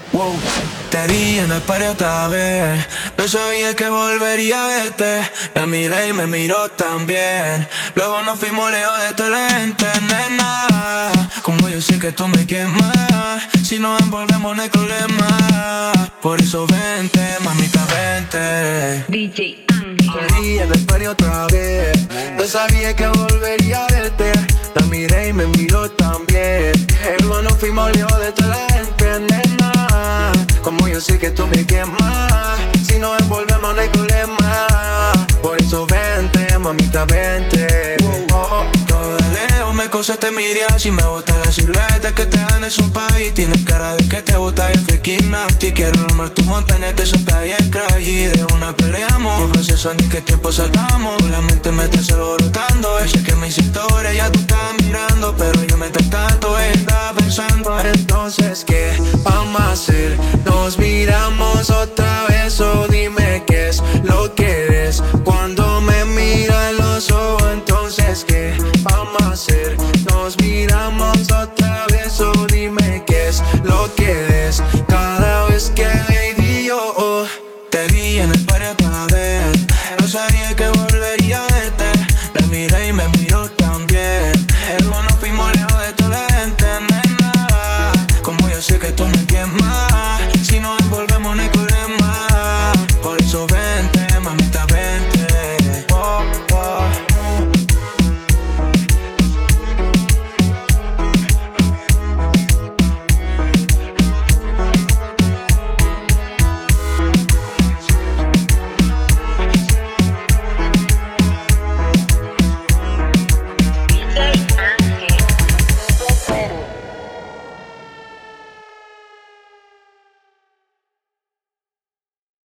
Wow, te vi en el party otra vez. No sabía que volvería a verte. La miré y me miró también. Luego nos fuimos lejos de tu lente, nena. Como yo sé que tú me quiemas. Si nos envolvemos no hay problema. Por eso vente, mamita, vente. DJ Ángel. Te vi en el party otra vez. No sabía que volvería a verte. La miré y me miró también. Luego nos fuimos lejos de tu lente, nena. Como yo sé que tú me quemas. Si nos envolvemos no hay problema. Por eso vente, mamita, vente. Todo de lejos me causaste envidia. Si me gusta la silueta que te dan en su país. Tienes cara de que te gusta el freaking nasty. Quiero armar tu montaña, te solta bien crash. Y de una peleamos, no sé ni qué tiempo saltamos. La mente me está alborotando. Sé que me hiciste ahora, ya tú estás mirando. Pero yo me tanto, estaba pensando. Entonces, ¿qué vamos a hacer? Nos miramos otra vez o dime qué es lo que ves cuando me miras los ojos. Entonces, ¿qué vamos a hacer? Nos miramos otra vez o dime qué es lo que ves cada vez que baby yo te vi en el party otra vez. No sabía que volvería a verte. La miré y me miró también. Luego nos fuimos lejos de tu lente, nena. Como yo sé que tú me quiemas.